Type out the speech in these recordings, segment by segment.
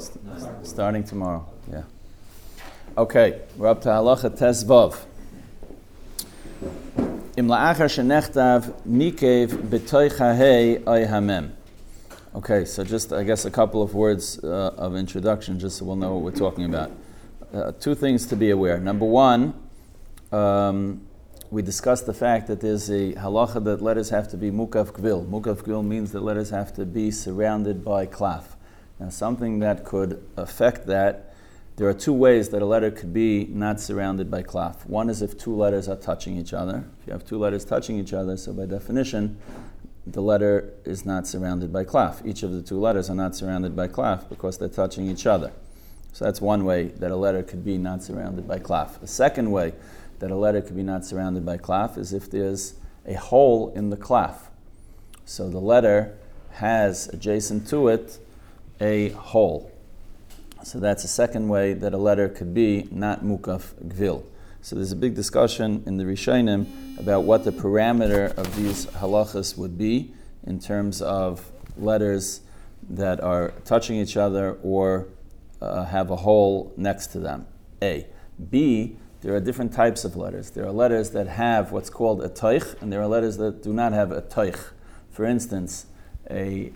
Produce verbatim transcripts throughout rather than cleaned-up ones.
St- starting tomorrow, yeah. Okay, we're up to halacha tes vav. Im la'achar shenechtav nikev b'toich ha'hei oy hamem. Okay, so just, I guess, a couple of words uh, of introduction, just so we'll know what we're talking about. Uh, two things to be aware. Number one, um, we discussed the fact that there's a halacha that letters have to be mukaf gvil. Mukaf gvil means that letters have to be surrounded by klaf. Now, something that could affect that, there are two ways that a letter could be not surrounded by klaf. One is if two letters are touching each other. If you have two letters touching each other, so by definition, the letter is not surrounded by klaf. Each of the two letters are not surrounded by klaf because they're touching each other. So that's one way that a letter could be not surrounded by klaf. The second way that a letter could be not surrounded by klaf is if there's a hole in the klaf. So the letter has adjacent to it a hole. So that's a second way that a letter could be not mukaf gvil. So there's a big discussion in the Rishonim about what the parameter of these halachas would be in terms of letters that are touching each other or uh, have a hole next to them. A. B. There are different types of letters. There are letters that have what's called a toich, and there are letters that do not have a toich. For instance, a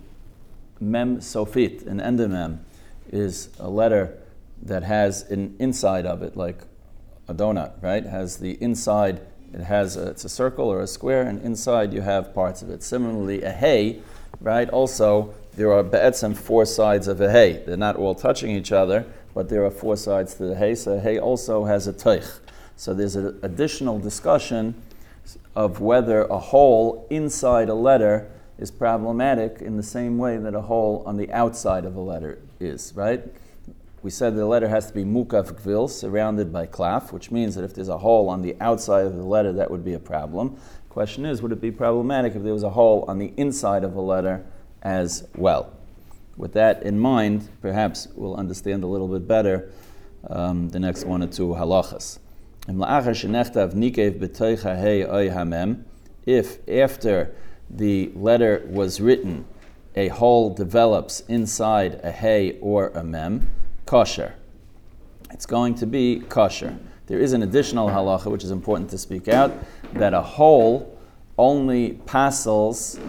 mem sofit, an endemem, is a letter that has an inside of it, like a donut, right? It has the inside, it has a, it's a circle or a square, and inside you have parts of it. Similarly, a hey, right? Also, there are be'etzem four sides of a hey. They're not all touching each other, but there are four sides to the hey, so a hey also has a teich. So there's an additional discussion of whether a hole inside a letter is problematic in the same way that a hole on the outside of a letter is, right? We said the letter has to be mukaf gvil, surrounded by klaf, which means that if there's a hole on the outside of the letter, that would be a problem. Question is, would it be problematic if there was a hole on the inside of a letter as well? With that in mind, perhaps we'll understand a little bit better um, the next one or two halachas. If after the letter was written, a hole develops inside a hey or a mem, kosher. It's going to be kosher. There is an additional halacha, which is important to speak out, that a hole only passes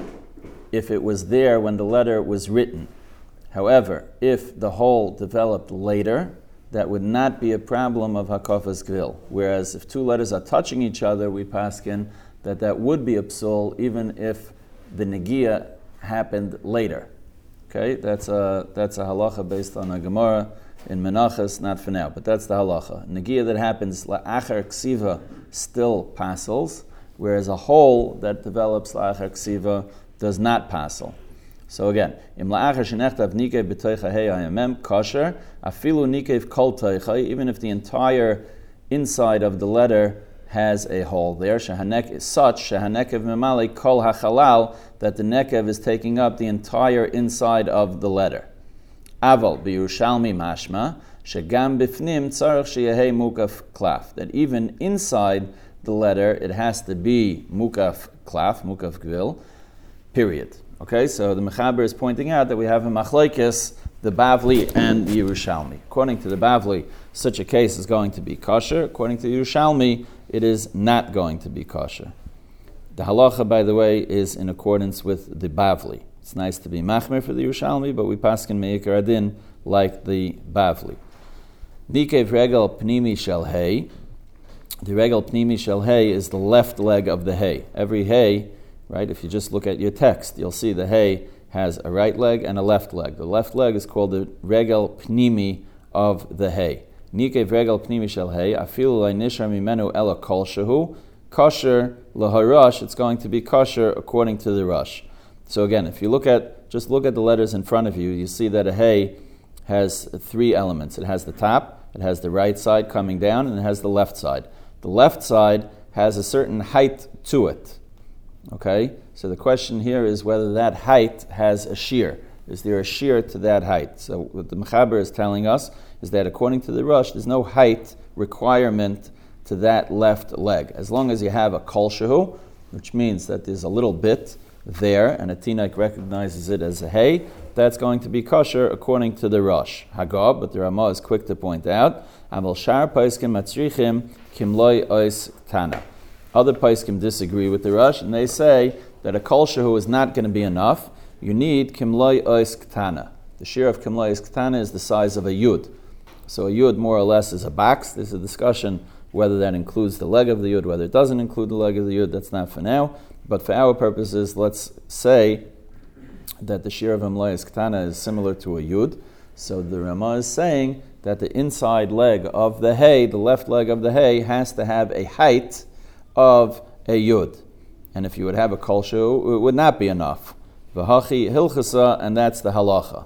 if it was there when the letter was written. However, if the hole developed later, that would not be a problem of hakafas gvil. Whereas if two letters are touching each other, we paskin that that would be a psul even if the negia happened later. Okay, that's a that's a halacha based on a Gemara in Menachos, not for now, but that's the halacha. Negia that happens la'achar ksiva still passes, whereas a hole that develops la'achar ksiva does not passel. So again, im la'achar shenechtav nikev b'toicha hey ayamem kosher afilu nikev kol toicha, even if the entire inside of the letter has a hole there. Shehanek is such shehanekev memali kol hachalal, that the nekev is taking up the entire inside of the letter. Aval b'Yerushalmi mashma shegam bifnim tzarich sheyehei mukaf klaf, that even inside the letter it has to be mukaf klaf, mukaf gvil, period. Okay, so the Mechaber is pointing out that we have a machlokes, the Bavli and the Yerushalmi. According to the Bavli, such a case is going to be kosher. According to the Yerushalmi, it is not going to be kosher. The halacha, by the way, is in accordance with the Bavli. It's nice to be machmer for the Yerushalmi, but we paskin meikar adin like the Bavli. Nikev regel pnimi shel hay. The regel pnimi shel hay is the left leg of the hay. Every hay, right, if you just look at your text, you'll see the hay has a right leg and a left leg. The left leg is called the regel pnimi of the hay. Nikev regel pnimi shel hay, afilu lai nishar mimenu ela kol shehu, kosher laharash, it's going to be kosher according to the rush. So again, if you look at, just look at the letters in front of you, you see that a hay has three elements. It has the top, it has the right side coming down, and it has the left side. The left side has a certain height to it. Okay? So the question here is whether that height has a shear. Is there a shear to that height? So what the Mechaber is telling us is that according to the Rush, there's no height requirement to that left leg. As long as you have a kol shehu, which means that there's a little bit there, and a Tinok recognizes it as a hay, that's going to be kosher according to the Rosh Hagab, but the Ramah is quick to point out, Aval Shar Paiskim Matzrichim Kimloi Ois Tana. Other Paiskim disagree with the Rosh, and they say that a kol shehu is not going to be enough. You need Kimloi Ois Ktana. The shear of Kimloi Ois Ktana is the size of a yud. So a yud more or less is a box. There's a discussion whether that includes the leg of the yud, whether it doesn't include the leg of the yud. That's not for now. But for our purposes, let's say that the shear of Kimloi Ois Ktana is similar to a yud. So the Ramah is saying that the inside leg of the hay, the left leg of the hay, has to have a height of a yud. And if you would have a kol shehu, it would not be enough. V'hachi hilchasa, and that's the halacha.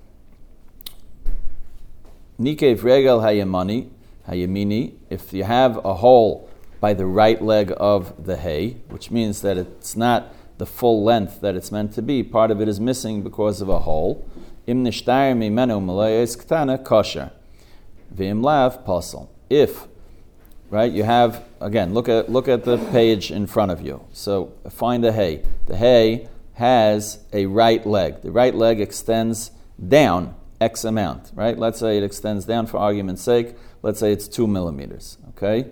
Nikev regel hayamani, hayamini, if you have a hole by the right leg of the hay, which means that it's not the full length that it's meant to be, part of it is missing because of a hole. Im nishtayr mimenu malayis ktana kosher. V'im lav pasal. If, right, you have, again, look at look at the page in front of you. So find the hay. The hay has a right leg. The right leg extends down X amount, right? Let's say it extends down for argument's sake. Let's say it's two millimeters, okay?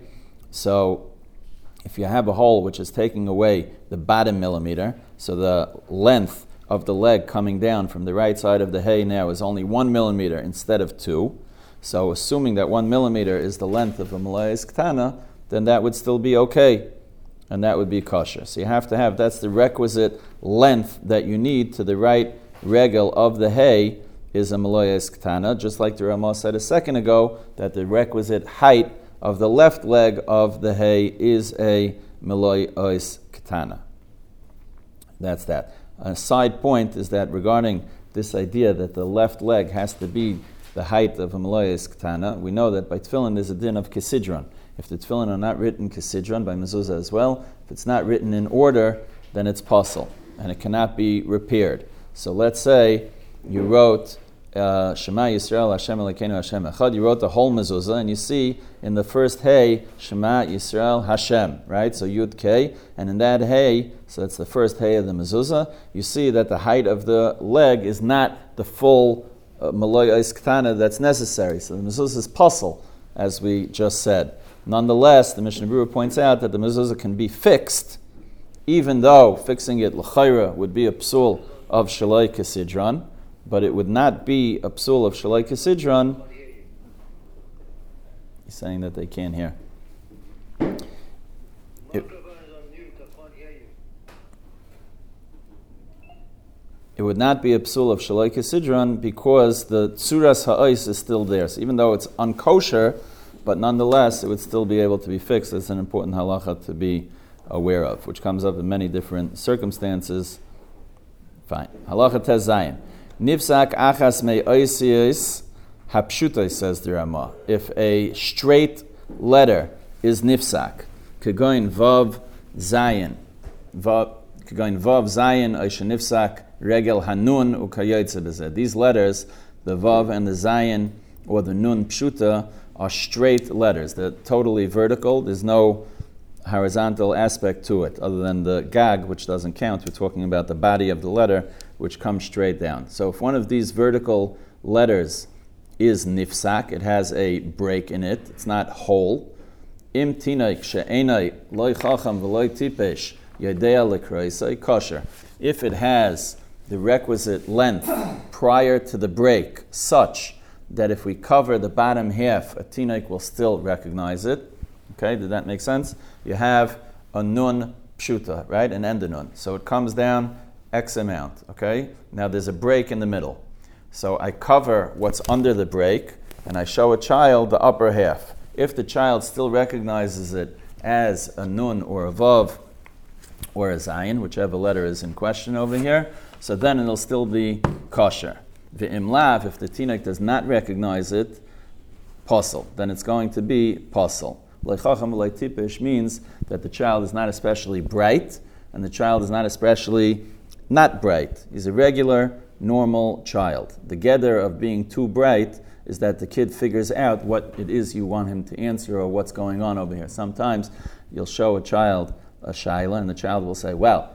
So if you have a hole which is taking away the bottom millimeter, so the length of the leg coming down from the right side of the hay now is only one millimeter instead of two. So assuming that one millimeter is the length of a malayis ktana, then that would still be okay, and that would be kosher. So you have to have, that's the requisite length that you need to the right regel of the hay is a malayis ktana, just like the Ramah said a second ago, that the requisite height of the left leg of the hay is a malayis ktana. That's that. A side point is that regarding this idea that the left leg has to be the height of a malayis ktana, we know that by tefillin there's a din of kisidron. If the tefillin are not written kisidron, by mezuzah as well, if it's not written in order, then it's pasul, and it cannot be repaired. So let's say you wrote uh, Shema Yisrael Hashem Elokeinu Hashem Echad, you wrote the whole mezuzah, and you see in the first hay, Shema Yisrael Hashem, right? So Yud K, and in that hay, so that's the first hay of the mezuzah, you see that the height of the leg is not the full Uh, Malayis Ktana that's necessary. So the mezuzah is pasul, as we just said. Nonetheless, the Mishnah Berurah points out that the mezuzah can be fixed, even though fixing it l'chayra would be a psul of shalai kisidron, but it would not be a psul of shalai kisidron. He's saying that they can't hear. It, It would not be a psul of shalai kisidron because the tzuras ha'os is still there. So even though it's unkosher, but nonetheless it would still be able to be fixed. It's an important halacha to be aware of, which comes up in many different circumstances. Fine. Halacha tez zayin. Nifsak achas me oisiyos hapshutai, says the Ramah. If a straight letter is nifsak, kegoin vav zayin, vav kegoin vav zayin oisha nifsak regel hanun ukayotze b'zeh. These letters, the vav and the zayin, or the nun pshuta, are straight letters. They're totally vertical. There's no horizontal aspect to it, other than the gag, which doesn't count. We're talking about the body of the letter, which comes straight down. So if one of these vertical letters is nifsak, it has a break in it, it's not whole. Im tinaik she'enai loy chacham v'loy tipesh yedea l'kreisai kosher. If it has the requisite length prior to the break, such that if we cover the bottom half, a tinaik will still recognize it. Okay, did that make sense? You have a nun pshuta, right, an end nun. So it comes down X amount, okay? Now there's a break in the middle. So I cover what's under the break, and I show a child the upper half. If the child still recognizes it as a nun or a vav or a zayin, whichever letter is in question over here, so then it'll still be kosher. V'im lav, if the tinaik does not recognize it, pasul, then it's going to be pasul. Leichacham leitipish means that the child is not especially bright, and the child is not especially not bright. He's a regular, normal child. The gather of being too bright is that the kid figures out what it is you want him to answer or what's going on over here. Sometimes you'll show a child a shaila, and the child will say, well,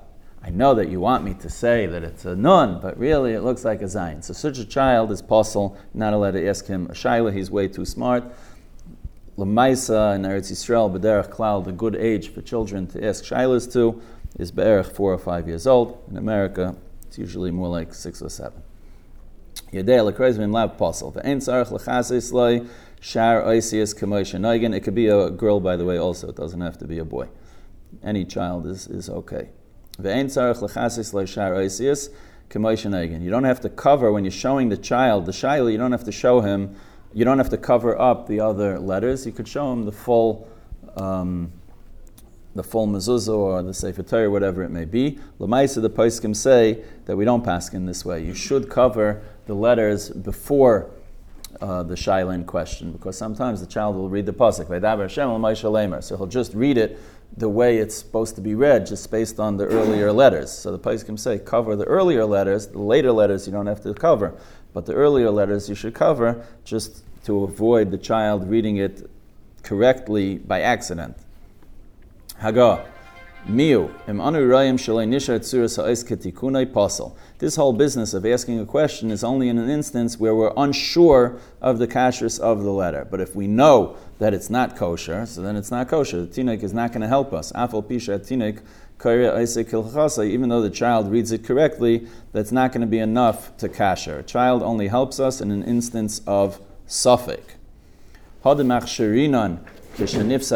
I know that you want me to say that it's a nun, but really it looks like a zayin. So such a child is possible, not allowed to ask him a shaila, he's way too smart. L'maisa in Eretz Yisrael, b'derech klal, the good age for children to ask shailas to is be'erech four or five years old. In America, it's usually more like six or seven. Yedei l'kreis v'im lav posel. V'ein tzarech l'chasis loi shar oisius k'moishe noigen. It could be a girl, by the way, also. It doesn't have to be a boy. Any child is, is okay. V'ein tzarech l'chasis loi shar oisius k'moishe noigen. You don't have to cover, when you're showing the child the shaila, you don't have to show him, you don't have to cover up the other letters. You could show him the full um, the full mezuzah or the Sefer Torah, whatever it may be. L'maisa, the poskim say that we don't paskin this way. You should cover the letters before uh, the shaila in question, because sometimes the child will read the pasuk, Vaydaber Hashem el Moshe Lamer, so he'll just read it the way it's supposed to be read, just based on the earlier letters. So the poskim say cover the earlier letters, the later letters you don't have to cover, but the earlier letters you should cover just to avoid the child reading it correctly by accident. Haga, miu im anu rayim shalei nishar tzuras ha'is ketikunai pasal. This whole business of asking a question is only in an instance where we're unsure of the kashrus of the letter. But if we know that it's not kosher, so then it's not kosher. The tinik is not going to help us. Afal pisha tinik kaira isek kilchasa. Even though the child reads it correctly, that's not going to be enough to kasher. A child only helps us in an instance of suffik. Hadimach shirinan. This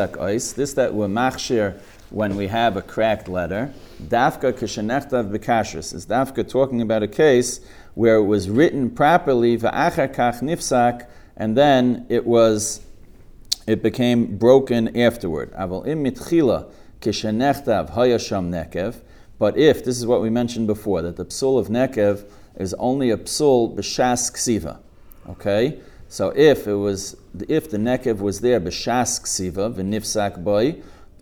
that we're machshir when we have a cracked letter. Dafka kishenechtav b'kashrus is dafka talking about a case where it was written properly va'achar kach nifsak, and then it was it became broken afterward. Aval im mitchila kishenechtav hayasham nekev. But if, this is what we mentioned before, that the psul of nekev is only a psul b'shas ksiva, okay. So if it was, if the nekev was there, b'shas ksiva v'nifsak boy,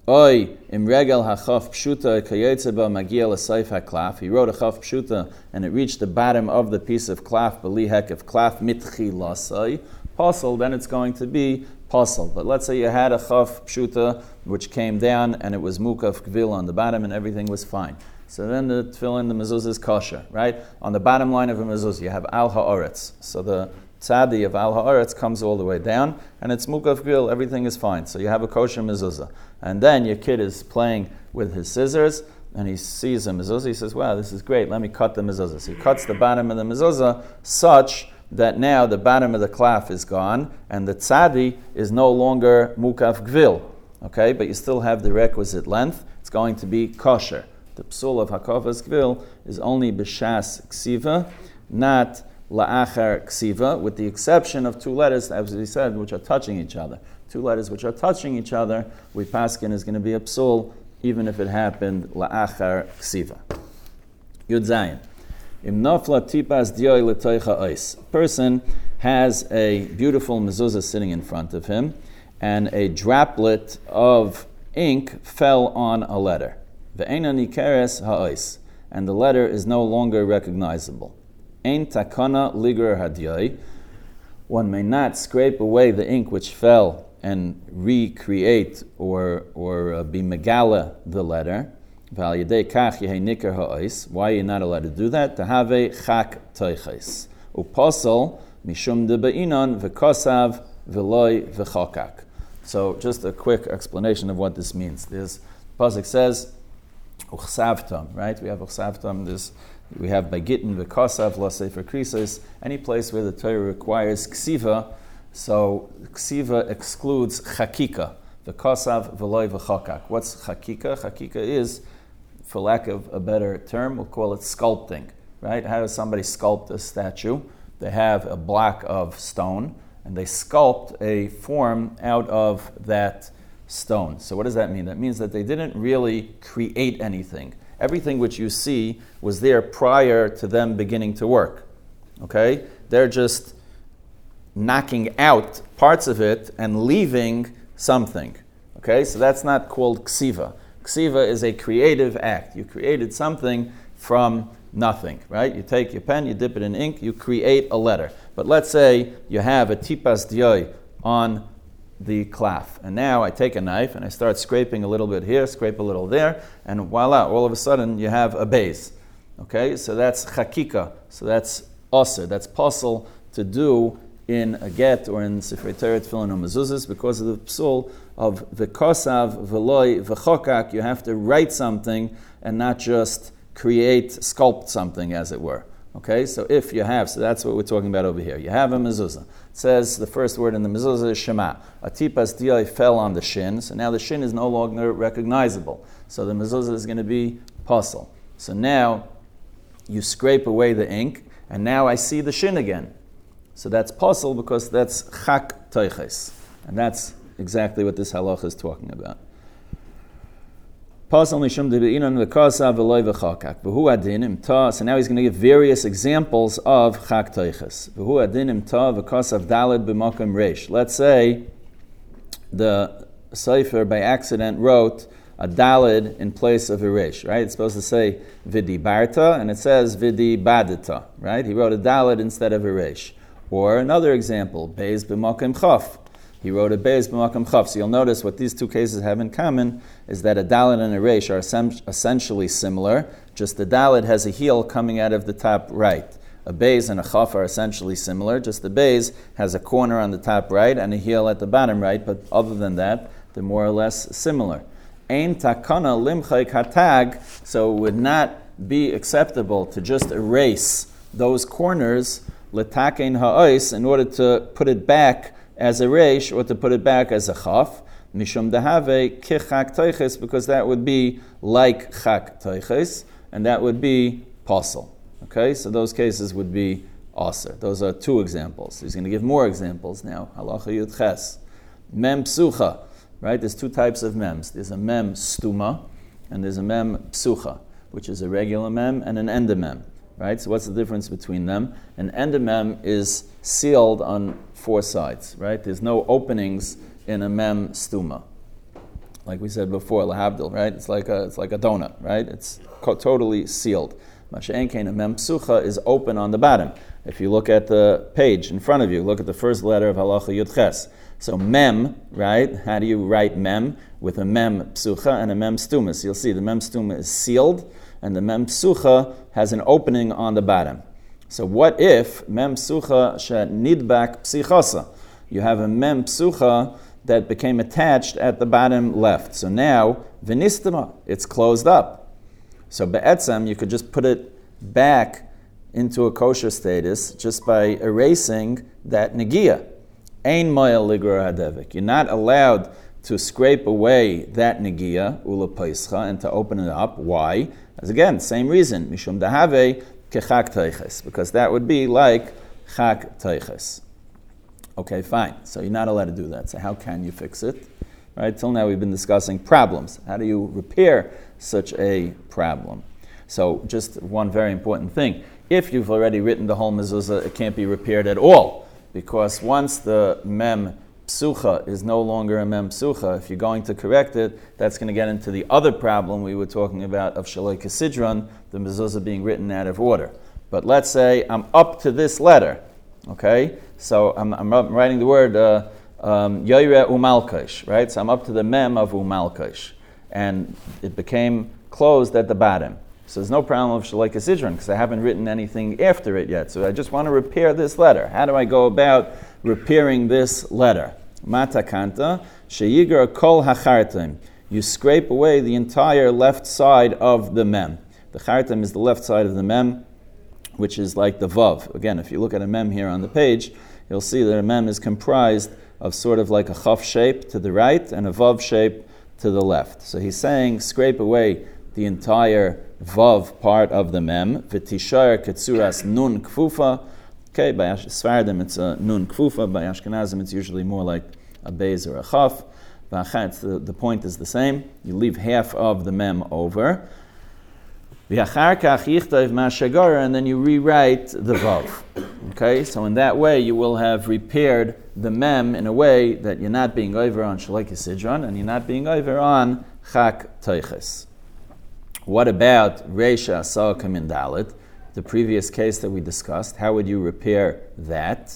oy im regel hachaf pshuta kayetze ba magia l'sayf haklaf. He wrote a chaf pshuta and it reached the bottom of the piece of klaf b'li hekef klaf mitchi lasay pasal. Then it's going to be pasal. But let's say you had a chaf pshuta which came down and it was mukaf kvil on the bottom and everything was fine. So then the tefillin, the mezuzah is kosher, right? On the bottom line of a mezuzah, you have al ha'aretz. So the tzadi of al ha'aretz comes all the way down, and it's mukaf grill, everything is fine. So you have a kosher mezuzah. And then your kid is playing with his scissors, and he sees a mezuzah, he says, wow, this is great, let me cut the mezuzah. So he cuts the bottom of the mezuzah such that now the bottom of the klaf is gone, and the tzadi is no longer mukaf gvil, okay? But you still have the requisite length, it's going to be kosher. The psul of hakavas gvil is only b'shas ksiva, not la'achar ksiva, with the exception of two letters, as we said, which are touching each other. Two letters which are touching each other, we paskin is going to be a psul, even if it happened la'achar ksiva. Yud Zayin. Im nafla tipas dioi l'toicha ois. A person has a beautiful mezuzah sitting in front of him, and a droplet of ink fell on a letter. Ve'ena nikeres ha'ois. And the letter is no longer recognizable. Ein takana ligur hadiyai. One may not scrape away the ink which fell and recreate or or uh, be megala the letter. Val yedei kach yehei nikar ha'ois. Why are you not allowed to do that? Tahave chak toiches. Uposel mishum de be'inon v'kosav v'loi v'chokak. So just a quick explanation of what this means. This pasuk says, uchsavtam, right? We have uchsavtam, this we have by Gittin, v'kosav, la sefer krisos, any place where the Torah requires ksiva, so ksiva excludes chakika, v'kosav, v'loi v'chokak. What's chakika? Chakika is, for lack of a better term, we'll call it sculpting, right? How does somebody sculpt a statue? They have a block of stone, and they sculpt a form out of that stone. So what does that mean? That means that they didn't really create anything. Everything which you see was there prior to them beginning to work. Okay? They're just knocking out parts of it and leaving something. Okay? So that's not called ksiva. Ksiva is a creative act. You created something from nothing, right? You take your pen, you dip it in ink, you create a letter. But let's say you have a tipas dioi on the klaf. And now I take a knife and I start scraping a little bit here, scrape a little there, and voila, all of a sudden you have a base. Okay, so that's chakika. So that's aser. That's possible to do in a get or in Sifrei Torah, Tefillin, or Mezuzahs because of the psul of v'kosav, v'loi, v'chokak. You have to write something and not just create, sculpt something, as it were. Okay, so if you have, so that's what we're talking about over here. You have a mezuzah. It says the first word in the mezuzah is Shema. A tipas diai fell on the shin, so now the shin is no longer recognizable. So the mezuzah is going to be pasul. So now you scrape away the ink, and now I see the shin again. So that's pasul because that's chak toiches. And that's exactly what this halacha is talking about. So now he's going to give various examples of chak toiches. Let's say the Sefer by accident wrote a dalid in place of a resh, right? It's supposed to say vidi barta, and it says vidi badita, right? He wrote a dalid instead of a resh. Or another example, beis b'makom chaf. He wrote a beis b'makom chaf. So you'll notice what these two cases have in common is that a dalid and a resh are essentially similar, just the dalid has a heel coming out of the top right. A beis and a chaf are essentially similar, just the beis has a corner on the top right and a heel at the bottom right, but other than that, they're more or less similar. Ein takana limchay katag, so it would not be acceptable to just erase those corners letakein ha'ois in order to put it back as a reish or to put it back as a chaf. Mishum dehave kichak toiches, because that would be like chak toiches, and that would be pasul. Okay, so those cases would be aser. Those are two examples. He's going to give more examples now. Halacha yud ches. Mem psucha. Right? There's two types of mems. There's a mem stuma, and there's a mem psucha, which is a regular mem and an endamem. Right? So what's the difference between them? An endamem is sealed on four sides. Right? There's no openings in a mem stuma. Like we said before, lahabdil. Right? It's like a it's like a donut. Right? It's co- totally sealed. Masha'en kain, a mem psucha is open on the bottom. If you look at the page in front of you, look at the first letter of halacha yud ches. So mem, right? How do you write mem? With a mem psucha and a mem stuma. So you'll see the mem stuma is sealed, and the mem psucha has an opening on the bottom. So what if mem psucha she nidbak psichasa? You have a mem psucha that became attached at the bottom left. So now vinistama, it's closed up. So be'etzem, you could just put it back into a kosher status just by erasing that negiah. Ein moya ligur hadevik. You're not allowed to scrape away that negiah, ula paischa, and to open it up. Why? As again, same reason. Mishum dahave kechak teiches. Because that would be like chak teiches. Okay, fine. So you're not allowed to do that. So how can you fix it? Right? Till now we've been discussing problems. How do you repair such a problem? So just one very important thing. If you've already written the whole mezuzah, it can't be repaired at all. Because once the mem psucha is no longer a mem psucha, if you're going to correct it, that's going to get into the other problem we were talking about of shaloi kesidron, the mezuzah being written out of order. But let's say I'm up to this letter, okay? So I'm, I'm writing the word uh, um, yoyre umalkosh, right? So I'm up to the mem of umalkosh, and it became closed at the bottom. So there's no problem of Shalai Kesidron because I haven't written anything after it yet. So I just want to repair this letter. How do I go about repairing this letter? Mata kanta sheyiger kol hachartim. You scrape away the entire left side of the mem. The chartim is the left side of the mem, which is like the vav. Again, if you look at a mem here on the page, you'll see that a mem is comprised of sort of like a chaf shape to the right and a vav shape to the left. So he's saying scrape away the entire vav part of the mem. V'tishar ketsuras nun kfufa. Okay, by Sfardim it's a nun kfufa. By Ashkenazim it's usually more like a beis or a chaf. The, the point is the same. You leave half of the mem over. And then you rewrite the vav. Okay, so in that way you will have repaired the mem in a way that you're not being over on Shalai Kesidron and you're not being over on Chak Teiches. What about Reisha Asa'aka Min Dalet, the previous case that we discussed? How would you repair that?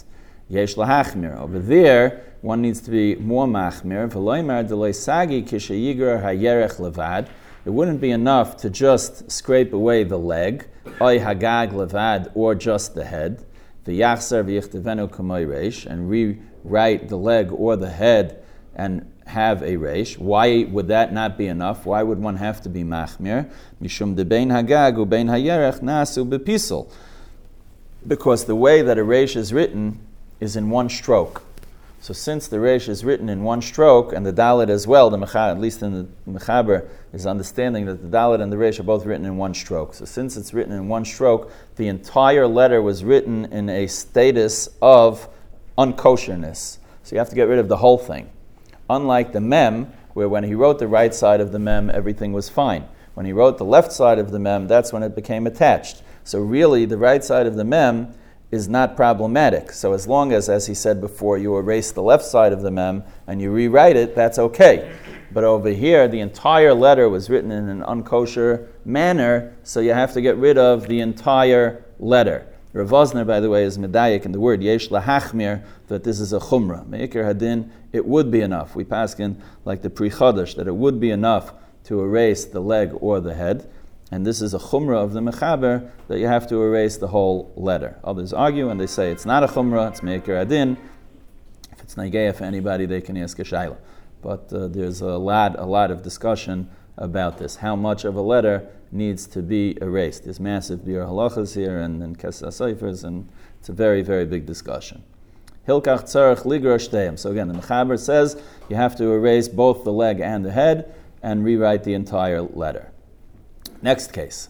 Yesh lahachmir. Over there, one needs to be more machmir. V'loymar delay sagi kishayigra hayerech levad. It wouldn't be enough to just scrape away the leg, oy hagag levad, or just the head. V'yachzer v'yichtevenu kamoy reish, and rewrite the leg or the head and have a reish. Why would that not be enough? Why would one have to be machmir? Mishum de bein hagag u bein hayerech nasu bepisel. Because the way that a reish is written is in one stroke. So since the reish is written in one stroke, and the dalet as well, the mecha, at least in the mechaber, is understanding that the dalet and the reish are both written in one stroke. So since it's written in one stroke, the entire letter was written in a status of unkosherness. So you have to get rid of the whole thing. Unlike the mem, where when he wrote the right side of the mem, everything was fine. When he wrote the left side of the mem, that's when it became attached. So really, the right side of the mem is not problematic. So as long as, as he said before, you erase the left side of the mem and you rewrite it, that's okay. But over here, the entire letter was written in an unkosher manner, so you have to get rid of the entire letter. Rav Vosner, by the way, is medayik in the word yesh lahachmir, that this is a chumrah. Me'ikar hadin, it would be enough. We paskin like the Pri Chodesh, that it would be enough to erase the leg or the head. And this is a chumrah of the mechaber, that you have to erase the whole letter. Others argue and they say it's not a chumrah, it's me'ikar hadin. If it's nageya for anybody, they can ask a shayla. But uh, there's a lot, a lot of discussion about this. How much of a letter needs to be erased? There's massive biur halachas here and, and kesas seifers, and it's a very, very big discussion. Hilkach tzarech ligra shteim. So again, the mechaber says you have to erase both the leg and the head and rewrite the entire letter. Next case.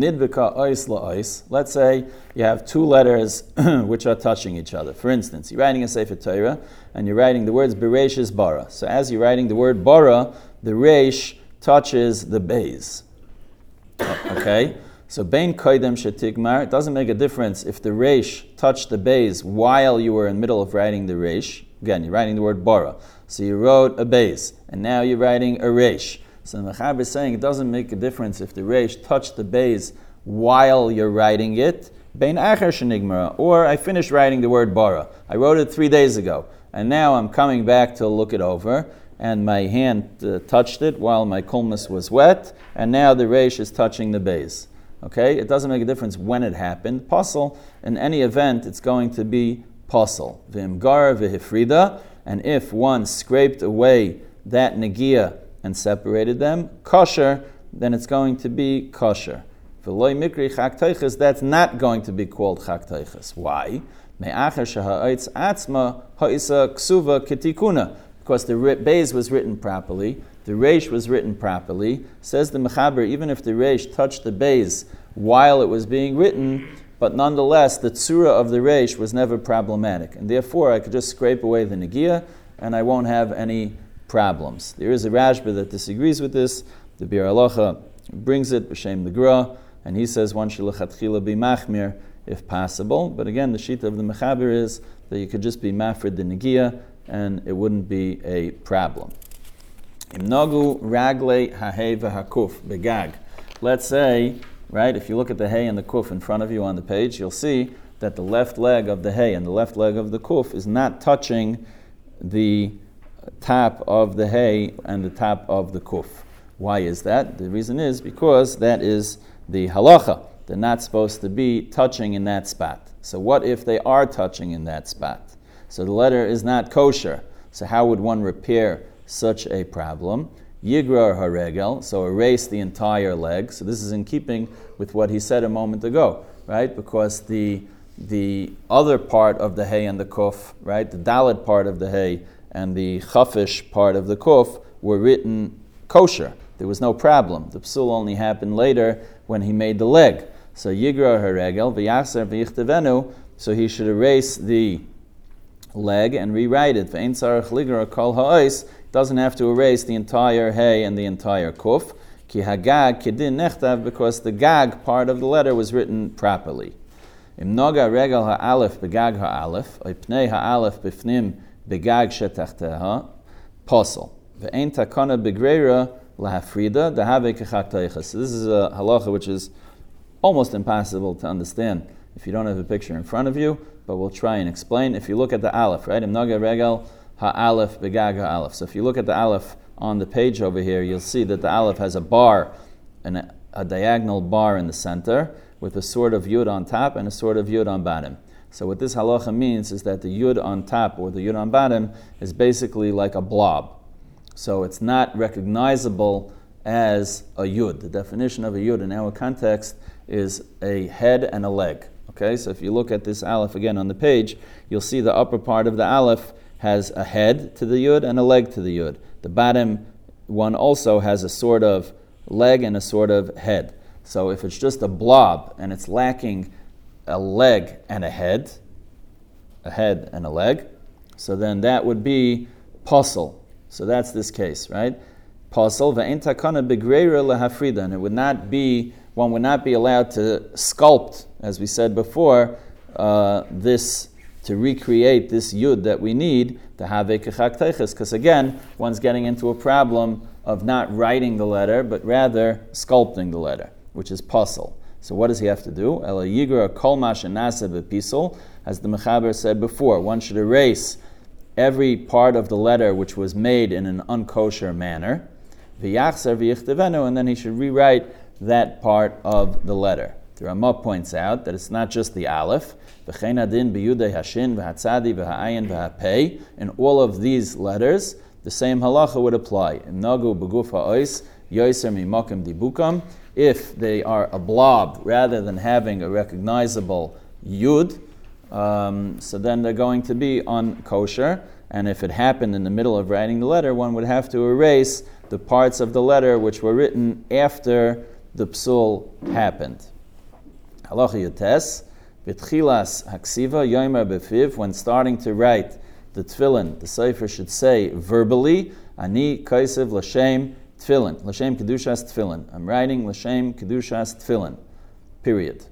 Let's say you have two letters which are touching each other. For instance, you're writing a Sefer Torah and you're writing the words Bereish is bara. So as you're writing the word bara, the reish touches the beis. Okay? So bein koidem shetigmar, it doesn't make a difference if the reish touched the beis while you were in the middle of writing the reish. Again, you're writing the word bara. So you wrote a beis, and now you're writing a reish. So the Mechaber is saying it doesn't make a difference if the reish touched the beis while you're writing it. Bein acher shenigmara, or I finished writing the word bara. I wrote it three days ago, and now I'm coming back to look it over, and my hand uh, touched it while my kulmus was wet, and now the reish is touching the beis. Okay, it doesn't make a difference when it happened. Pasal, in any event, it's going to be pasal. V'imgar v'hifrida, and if one scraped away that negia and separated them, kosher, then it's going to be kosher. V'loi mikri chak teiches, that's not going to be called chak teiches. Why? Me'acher sheha'aitz atzma ha'isa ksuva ketikuna. Because the beis was written properly, the reish was written properly. Says the mechaber, even if the reish touched the beis while it was being written, but nonetheless the tzura of the reish was never problematic, and therefore I could just scrape away the negia and I won't have any problems. There is a Rashba that disagrees with this. The Biur Halacha brings it b'shem the Gra, and he says one should lechatchila be machmir if possible. But again, the shita of the mechaber is that you could just be mafred the negia and it wouldn't be a problem. Imnogu ragle hahei v'hakuf begag. Let's say, right, if you look at the hay and the kuf in front of you on the page, you'll see that the left leg of the hay and the left leg of the kuf is not touching the top of the hay and the top of the kuf. Why is that? The reason is because that is the halacha. They're not supposed to be touching in that spot. So what if they are touching in that spot? So the letter is not kosher. So how would one repair such a problem? Yigra haregel, so erase the entire leg. So this is in keeping with what he said a moment ago, right? Because the the other part of the hay and the kuf, right, the dalet part of the hay and the chafish part of the kuf were written kosher. There was no problem. The psul only happened later when he made the leg. So yigra haregel v'yaser v'yichtevenu, so he should erase the leg and rewrite it. V'ein tzarech ligra kol ha'os, doesn't have to erase the entire hay and the entire kuf. Ki hagag kedin nechtav, because the gag part of the letter was written properly. Im noga regel ha'alef begag ha'alef, oy pnei ha'alef bifnim begag shetachteha, posel. Ve'ein takana begreira lahafrida, dahave kechak teiches. This is a halacha which is almost impossible to understand if you don't have a picture in front of you, but we'll try and explain. If you look at the Aleph, right? Imnaga regel ha-Aleph begaga Aleph. So if you look at the Aleph on the page over here, you'll see that the Aleph has a bar, an, a diagonal bar in the center, with a sort of yud on top and a sort of yud on bottom. So what this halacha means is that the yud on top or the yud on bottom is basically like a blob. So it's not recognizable as a yud. The definition of a yud in our context is a head and a leg. Okay, so if you look at this aleph again on the page, you'll see the upper part of the aleph has a head to the yud and a leg to the yud. The bottom one also has a sort of leg and a sort of head. So if it's just a blob and it's lacking a leg and a head, a head and a leg, so then that would be puzzle. So that's this case, right? Puzzle, v'ein takana begreira lehafrida, and it would not be, one would not be allowed to sculpt, as we said before, uh, this, to recreate this yud that we need to have a kechak teiches, because again, one's getting into a problem of not writing the letter, but rather sculpting the letter, which is puzzle. So what does he have to do? Ela yigra kol ma shenase b'pisol, as the Mechaber said before, one should erase every part of the letter which was made in an unkosher manner, v'yachzer v'yichtevenu, and then he should rewrite that part of the letter. The Ramah points out that it's not just the aleph, v'chein adin b'yudei hashin v'hatzadi v'ha'ayin v'ha'pei, in all of these letters, the same halacha would apply. Imnagu b'guf ha'ois yoiser mimakim dibukam, if they are a blob rather than having a recognizable yud, um, so then they're going to be unkosher. And if it happened in the middle of writing the letter, one would have to erase the parts of the letter which were written after the psul happened. Halacha yotes, v'tchilas haksiva yomer befiv, when starting to write the tefillin, the sefer should say verbally, ani kaisev l'shem tefillin, l'shem kedushas tefillin. I'm writing l'shem kedushas tefillin, period.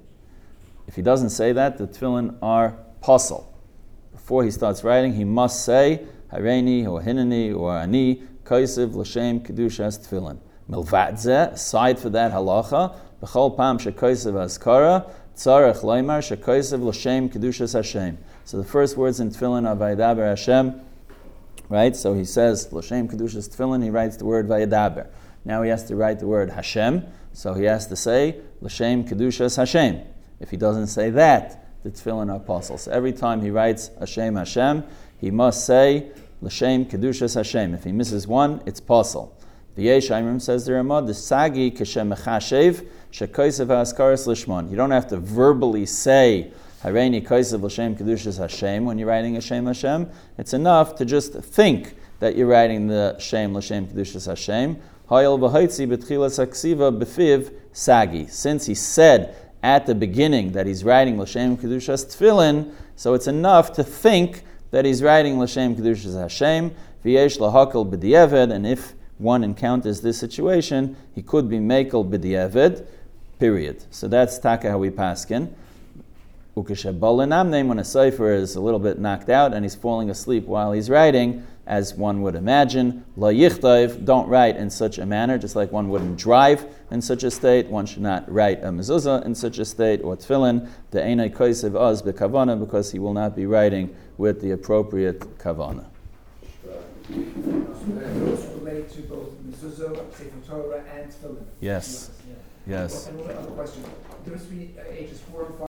If he doesn't say that, the tefillin are pasul. Before he starts writing, he must say hareini or hineni or ani kaisev l'shem kedushas tefillin. Milvat zeh, aside for that halacha, b'chol pam shekaisev azkara, tzarech loymar shekaisev l'shem kedushas Hashem. So the first words in tefillin are vayedaber Hashem, right? So he says l'shem kedushas tefillin, he writes the word vayedaber. Now he has to write the word Hashem, so he has to say l'shem kedushas Hashem. If he doesn't say that, the tefillin are pasul. So every time he writes Hashem Hashem, he must say l'shem kedushas Hashem. If he misses one, it's pasul. The Yesh Aimrim says the Ramah, the sagi kashem mechashev shekaisev ha'askaras lishmon. You don't have to verbally say hareini kaisev l'shem kedushas Hashem when you're writing Hashem Hashem. It's enough to just think that you're writing the Shem l'shem kedushas Hashem. Hayel v'haitzi b'tchilas haksiva b'fiv sagi. Since he said at the beginning that he's writing l'shem kedushas tefillin, so it's enough to think that he's writing l'shem kedushas Hashem. V'yesh lahakol b'di'eved, and if one encounters this situation, he could be mekel b'di'eved, period. So that's taka how we paskin. Ukeshebalinamneim, when a sefer is a little bit knocked out and he's falling asleep while he's writing, as one would imagine, la yichtayv, don't write in such a manner, just like one wouldn't drive in such a state, one should not write a mezuzah in such a state, or tefillin, the einay koisev az bekavana, because he will not be writing with the appropriate kavana. Relate to both mezuzah, sefer Torah, and tefillin. Yes. Yeah. Yes. And one other question: the difference between ages four and five.